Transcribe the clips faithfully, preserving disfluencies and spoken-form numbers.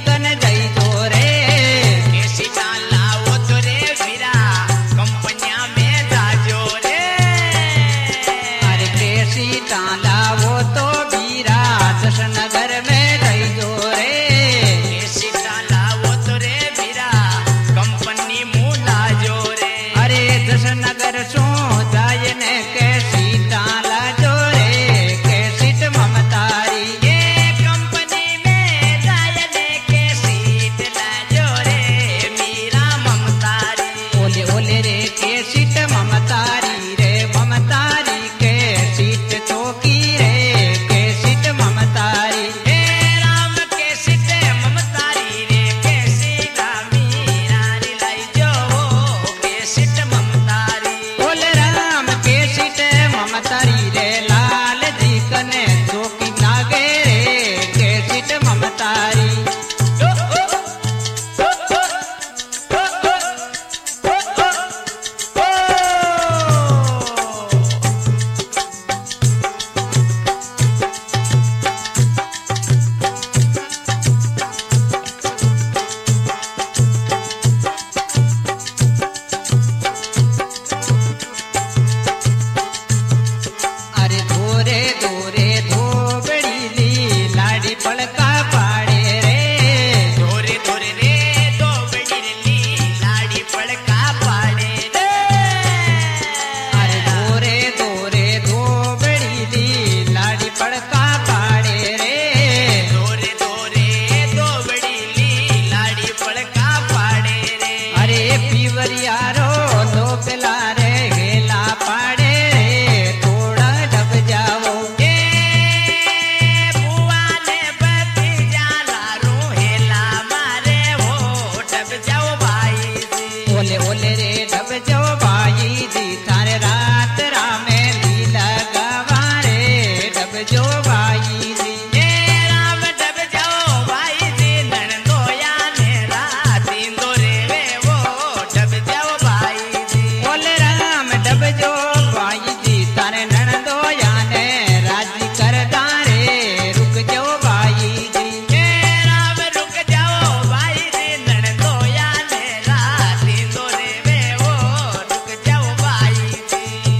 कन जई जो रे केसी डाला वो तो रे वीरा कंपनिया में जाजो रे अरे केसी डाला वो तो वीरा दशनगर में जई जो रे केसी डाला वो तो रे वीरा कंपनी मूला जो रे अरे दशनगर सो जाय ने केसी डाला जो रे केसी ममतारी ये कंपनी में जायने के सीट लाजो रे मीरा ममतारी ओले ओले रे केसी ममतारी रे ममतारी केसी चौकी रे केसी ममतारी हे राम के सीट ममतारी रे के सीता मीरा रे लाई जो के सीट ममतारी बोले राम के सीट ममतारी रे लाल जी कने चौकी लागे रे के सीट ममतारी अरे धोरे धोरे धोबड़ी ली लाड़ी पड़का पाड़े रे धोरे धोरे रे दो बड़ी लाड़ी पड़का पाड़े रे अरे धोरे धोरे धोबड़ी ली लाड़ी पड़का पाड़े रे धोरे धोरे दो बड़ी लाड़ी पड़का पाड़े रे अरे पीवरियारो दो पिला रे गेला पाड़े रे थोड़ा डब जाओ ए बुआ ने भतीजा लारू हेला मारे वो डब जाओ भाई जी ओले ओले रे डब जाओ भाई जी थारे रात रामे लीला गवारे डब जो भाई जी ए राम डब जाओ भाई जी ननदोया ने राती दोरे वे वो डब जाओ भाई जी बोले राम डब जो भाई जी तारे ननदोया ने राजी कर दारे रुक जो भाई जी ए राम रुक जाओ भाई जी ननदोया ने राती दोरे वे वो रुक जाओ भाई जी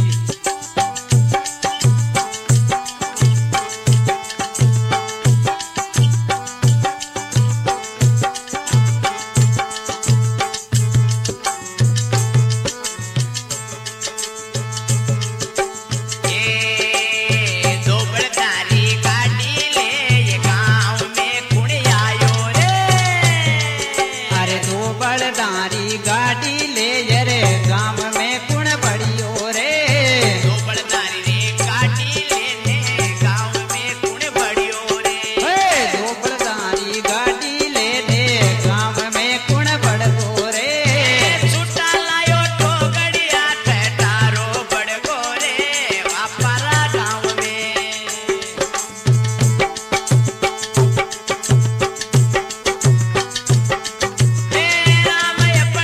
ये दो बड़दारी गाड़ी ले ये गांव में कुण आयो रे अरे दो बड़दारी गाड़ी ले रे गांव में कुण बड़ियो रे दो बड़दारी रे गाड़ी लेने गांव में कुण बड़ियो रे हे दो बड़दारी गाड़ी ले रे गांव में कुण बड़गो रे छुट्टा लायो तो गड़िया ठहरारो बड़गो रे वापारा गांव में हे राम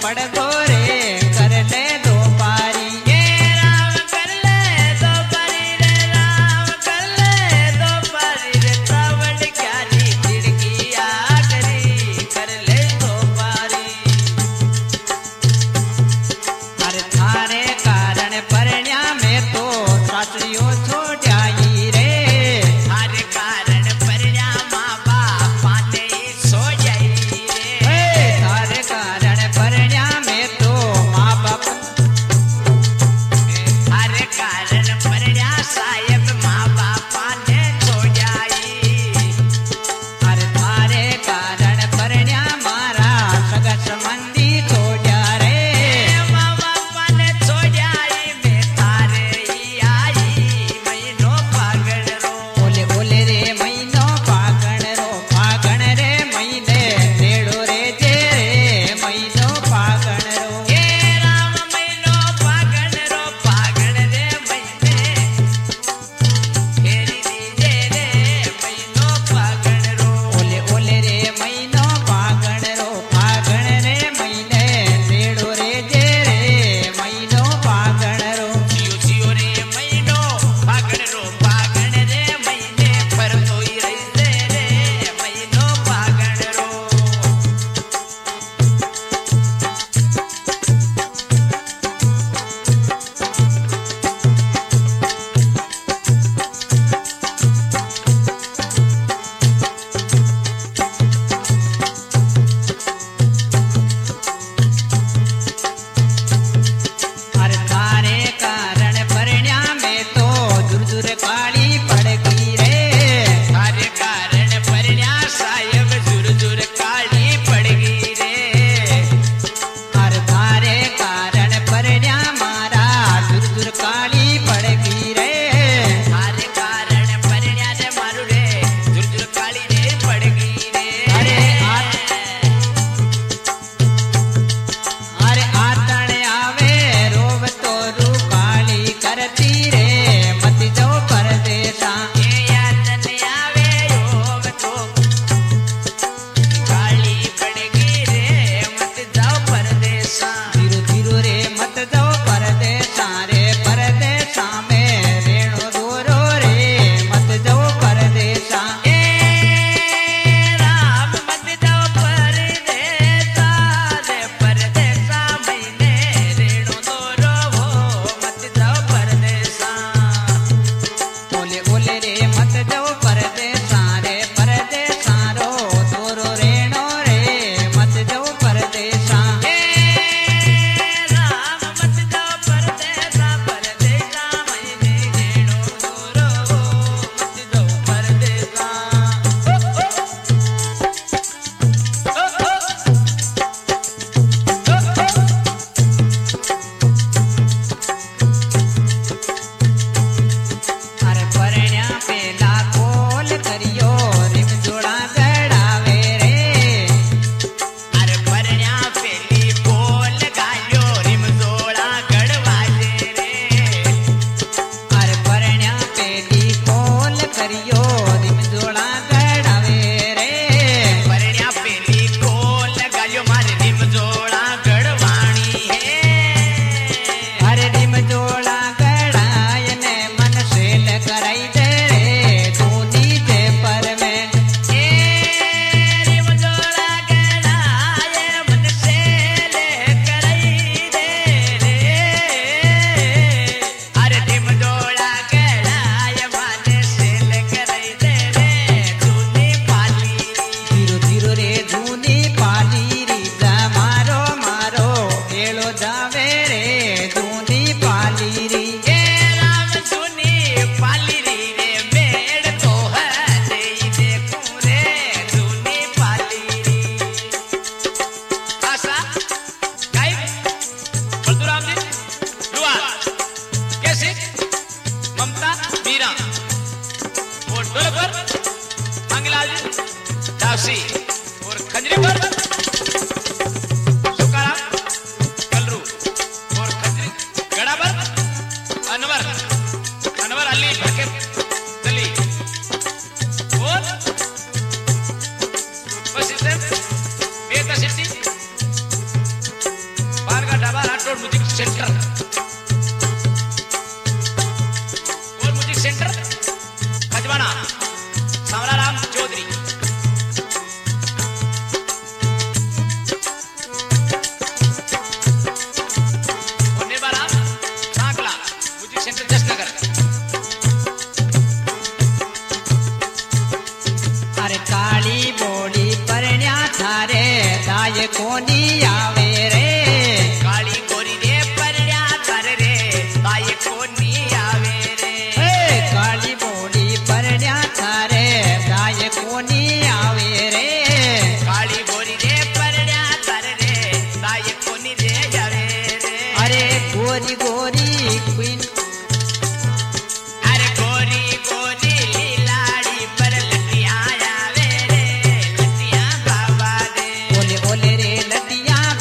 पड़ गो रे कर ले दो पारी ये राम कर ले दो पारी रे राम कर ले दो पारी रे तावड़ क्या नी खिड़किया करी कर ले दो पारी अरे थारे कारण परण्या में तो सासरियों छोड़ाई रे हर कारण परण्या माँ बाप पाते सो जाई रे थारे कारण परण्या में तो माँ बाप हर कारण परण्या साहेब माँ बाप ने सो जाई अरे थारे कारण परण्या मारा सगा संबंधी छोड़ा रे माँ बाप ने सो जाई मैं थारे ही आई महीनो पागल रो बोले बोले रे महीनो फागण रो फागण रे महीने नेड़ो रे जे रे महीनो फागण रो ये राम महीनो पागल रो पागल रे महीने फेरी दीजे रे महीनो पागल रो ओले ओले रे महीनो फागण रो फागण रे महीने नेड़ो रे जे रे महीनो फागण रो जियो जियो रे महीनो पागल रो पागल रे महीने पर तो ही रही दे रे महीनो पागल रो अरे थारे कारण परण्या में तो दूर दूर काली पड़ गई रे हर कारण परण्या साहेब जुर जुर काली पड़ गई रे हर थारे कारण परण्या मारा दूर दूर काली पड़ गई रे हर कारण परण्या रे मारू रे जुर जुर काली रे पड़ गई रे अरे आ- अरे आतण आवे रोव तो रू काली करती रे मत जो परदेसा ये याद नहीं आवे योग तो काली पड़ गई रे मत जाओ परदेसा धीरू धीरू रे मत जो परदेसा रे परदेसा में रेणु दूरो रे मत जो परदेसा ए राम मत जाओ परदेसा रे परदेसा महीने रेणु दो रो मत जाओ परदेसा ओले ओले रे मत जो परदेसा रे परदेसा रो दूरो रेणो रे मत जो परदेसा ए राम मत जाओ परदेसा परदेसा महीने रेणु दो रो मत जाओ परदेसा अरे परण्या पेला कोल करियो रिम जोड़ा गड़ावे रे अरे परण्या पेली बोल गायो रिम जोड़ा गड़वाजे रे अरे परण्या पेली कोल करियो रिम जोड़ा गड़ावे रे परण्या पेली बोल गायो मारे रिम जोड़ा गड़वाणी है अरे रिम जोड़ा गड़ाय ने मन सेल कराई दे रे दूनी जे पर में ए रिम जोड़ा गड़ाए मन से ले करई दे रे अरे रिम जोड़ा गड़ाए मन से ले करई दे रे तूने पाली धीरू धीरू रे दूनी पाली री जा मारो मारो हेलो जावे रे दूनी पाली री ये राम सुनी पाली री रे मेड़ तो है दे देखूं रे सुनी पाली री आशा गायक परशुराम जी रुआल कैसे ममता मीरा और ढोल पर मंगलाल जी दासी और खंजरी पर सुकाराम कलरू और खंजरी गड़ा पर अनवर अनवर अली भके दली और वशिष्ठ वेद सिद्धि राठौड़ म्यूजिक सेंटर और म्यूजिक सेंटर खजवाना सांवलाराम चौधरी। और नेबाराम सांकला म्यूजिक सेंटर जसनगर। अरे काली बोली परण्या थारे दाय कोनी आवे रे। काली गोरी रे परण्या थारे रे दाय कोनी आवे रे। हे काली बोली परण्या थारे दाय कोनी आवे रे। काली गोरी रे परण्या थारे रे दाय कोनी रे आवे रे। अरे गोरी गोरी क्वीन अरे गोरी गोरी लीलाड़ी पर लटिया आवे रे लटिया बाबा रे। ओले ओले रे लटिया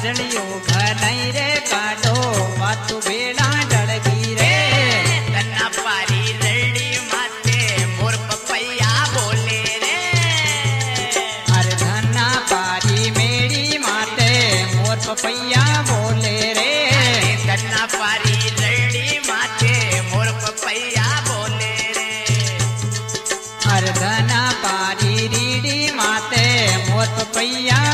वादलियो घनई रे काढो वातु बेड़ा डड़गी रे धना पारी रड़ी माते मोर पपैया बोले रे अरे धना पारी मेरी माते मोर पपैया बोले रे धना पारी रड़ी माते मोर पपैया बोले रे अरे धना पारी रीडी माते मोर पपैया